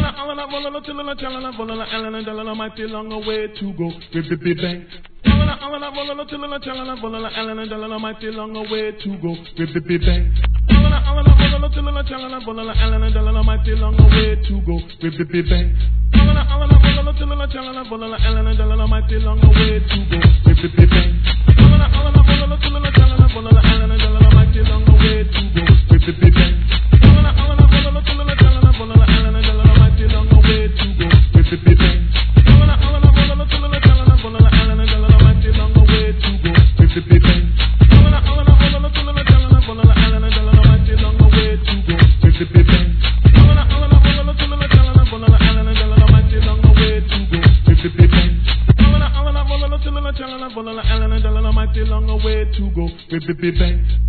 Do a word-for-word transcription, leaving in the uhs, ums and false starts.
Alana, alana, bolala, tilala, chalala, bolala, alana, dalala, mighty long way to go. Bibbi bang. Alana, alana, bolala, tilala, chalala, bolala, alana, dalala, mighty long way to go. Bibbi bang. Alana, alana, bolala, tilala, chalala, bolala, alana, dalala, mighty long way to go. Bibbi bang. Alana, alana, bolala, tilala, chalala, bolala, alana, dalala, mighty long way to go. Bibbi bang. Alana, alana, bolala, tilala, chalala, bolala, alana, dalala, mighty long way to go. Bibbi bang. Alana, alana, bolala, tilala, chalala, bolala, alana, dalala, mighty long way to go. Bibbi bang. Alana, alana, bolala, tilala, chalala, bolala, alana, dalala, mighty long way to go. Bibbi bang. Alana, alana, bolala, tilala, chalala, bolala, alana, dalala, mighty long way to go. Bibbi bang. Alana, alana, bolala, tilala, chalala, bolala, alana, dalala, mighty long way to go. Bibbi bang. Alana, alana, bolala, tilala, chalala, bolala, alana, dalala, mighty long way to go. Bibbi bang.